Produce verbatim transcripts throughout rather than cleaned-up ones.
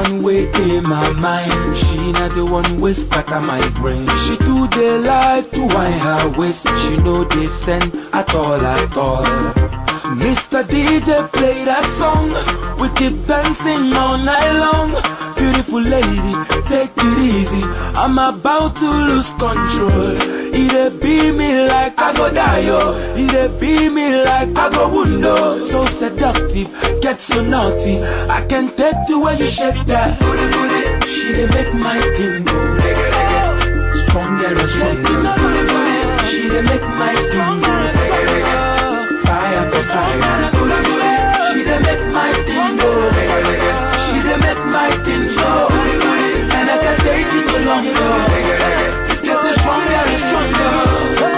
one way in my mind. She not the one way scatter my brain. She do the like to wind her waist. She know they send at all at all. Mister D J play that song. We keep dancing all night long. Beautiful lady, take it easy. I'm about to lose control. It'll be me like I go die, yo. It'll be me like I go wundo. So seductive, get so naughty. I can take the way you shake that booty, booty. She dey make my thing go stronger and stronger. She dey make my thing go fire for fire. She dey make my thing go. She dey make my thing go, and I can take it no longer. It's getting stronger and stronger.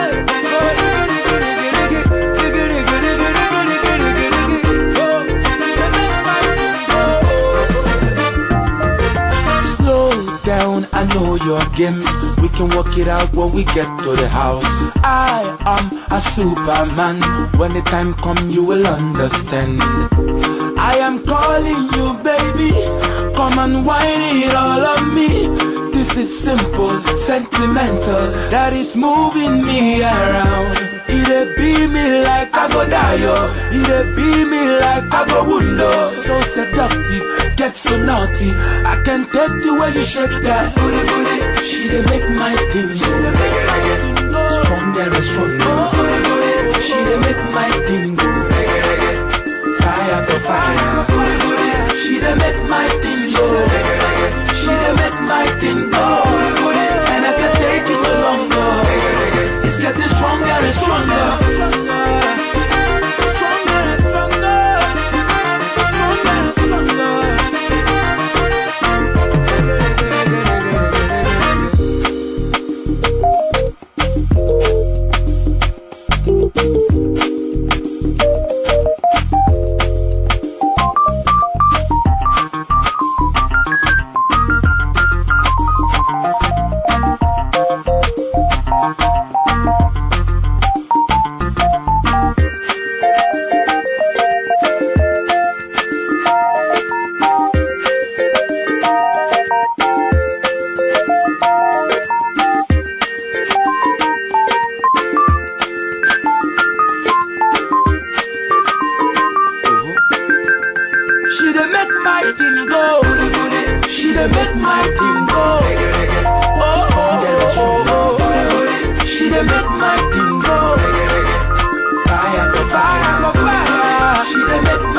Slow down, I know your games. We can work it out when we get to the house. I am a superman. When the time comes, you will understand. I am calling you, baby. Come and whine it all on me. This is simple, sentimental, that is moving me around. It'll be me like I go die, yo. It'll be me like I go wundo. So seductive, get so naughty. I can take the way you shake that booty, booty. She dey make my thing go stronger and stronger. She dey make my thing go fire for fire. She dey make my thing go. She dey make my thing go, and I can take it no longer. It's getting stronger and stronger. Stronger and stronger. Stronger and stronger. She dey make my thing go. She dey make my thing go. Oh, oh, oh, oh. She dey make my thing go. Fire for fire for fire. She dey make